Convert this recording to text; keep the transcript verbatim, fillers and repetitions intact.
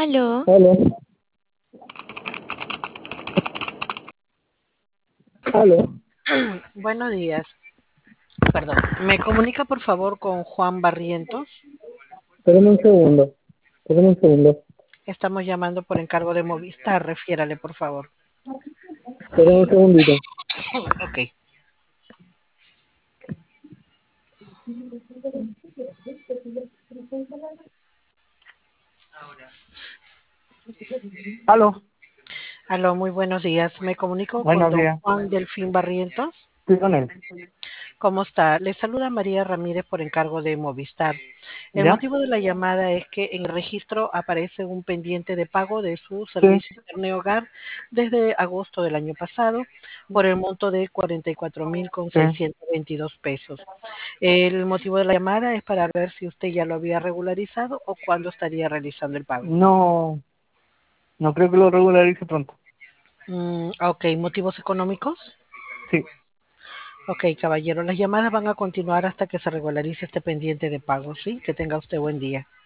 Aló, Aló, aló, Buenos días, perdón. ¿Me comunica por favor con Juan Barrientos? espérame un segundo, espérame un segundo, Estamos llamando por encargo de Movistar, refiérale por favor. espérame un segundito. Ok. Aló, Aló, muy buenos días. ¿Me comunico con buenos don días, Juan Delfín Barrientos? estoy con él. ¿Cómo está? Le saluda María Ramírez por encargo de Movistar. El ¿Ya? motivo de la llamada es que en el registro aparece un pendiente de pago de su Sí, servicio Internet Hogar desde agosto del año pasado por el monto de cuarenta y cuatro mil con sí. seiscientos veintidós pesos. El motivo de la llamada es para ver si usted ya lo había regularizado o cuándo estaría realizando el pago. No, no creo que lo regularice pronto. Mm, ok, ¿motivos económicos? Sí, Ok, caballero, las llamadas van a continuar hasta que se regularice este pendiente de pago, ¿sí? Que tenga usted buen día.